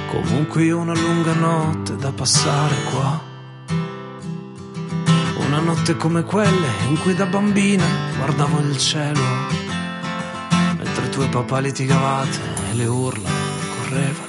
Comunque io ho una lunga notte da passare qua, una notte come quelle in cui da bambina guardavo il cielo mentre tu e papà litigavate e le urla correvano.